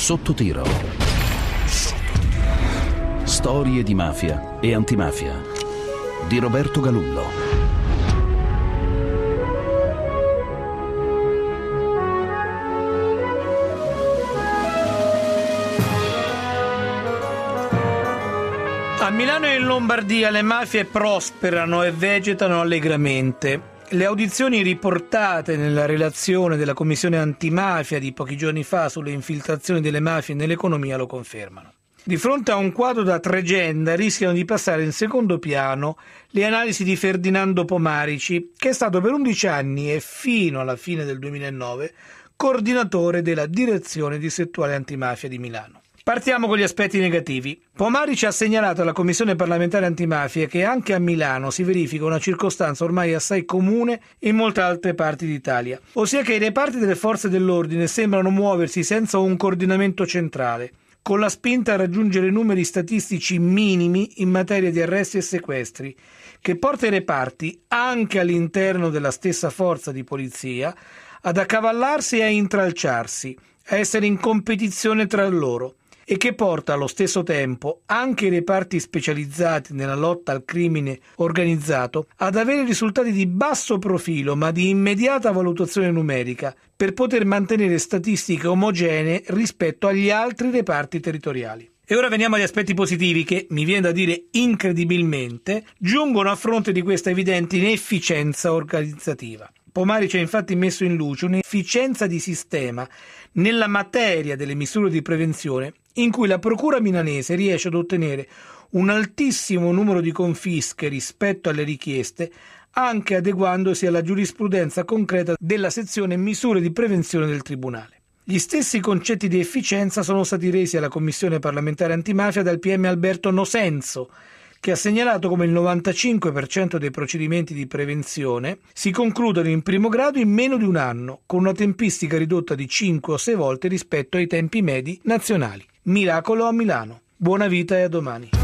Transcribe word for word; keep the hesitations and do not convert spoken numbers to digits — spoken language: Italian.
Sotto tiro. Storie di mafia e antimafia di Roberto Galullo. A Milano e in Lombardia le mafie prosperano e vegetano allegramente. Le audizioni riportate nella relazione della Commissione Antimafia di pochi giorni fa sulle infiltrazioni delle mafie nell'economia lo confermano. Di fronte a un quadro da tregenda rischiano di passare in secondo piano le analisi di Ferdinando Pomarici, che è stato per undici anni e fino alla fine del duemilanove coordinatore della Direzione Distrettuale Antimafia di Milano. Partiamo con gli aspetti negativi. Pomarici ha segnalato alla Commissione parlamentare antimafia che anche a Milano si verifica una circostanza ormai assai comune in molte altre parti d'Italia, ossia che i reparti delle forze dell'ordine sembrano muoversi senza un coordinamento centrale, con la spinta a raggiungere numeri statistici minimi in materia di arresti e sequestri, che porta i reparti, anche all'interno della stessa forza di polizia, ad accavallarsi e a intralciarsi, a essere in competizione tra loro, e che porta allo stesso tempo anche i reparti specializzati nella lotta al crimine organizzato ad avere risultati di basso profilo ma di immediata valutazione numerica per poter mantenere statistiche omogenee rispetto agli altri reparti territoriali. E ora veniamo agli aspetti positivi che, mi viene da dire incredibilmente, giungono a fronte di questa evidente inefficienza organizzativa. Pomarici ha infatti messo in luce un'efficienza di sistema nella materia delle misure di prevenzione in cui la procura milanese riesce ad ottenere un altissimo numero di confische rispetto alle richieste, anche adeguandosi alla giurisprudenza concreta della sezione misure di prevenzione del Tribunale. Gli stessi concetti di efficienza sono stati resi alla Commissione parlamentare antimafia dal P M Alberto Nosenso, che ha segnalato come il novantacinque per cento dei procedimenti di prevenzione si concludono in primo grado in meno di un anno, con una tempistica ridotta di cinque o sei volte rispetto ai tempi medi nazionali. Miracolo a Milano. Buona vita e a domani.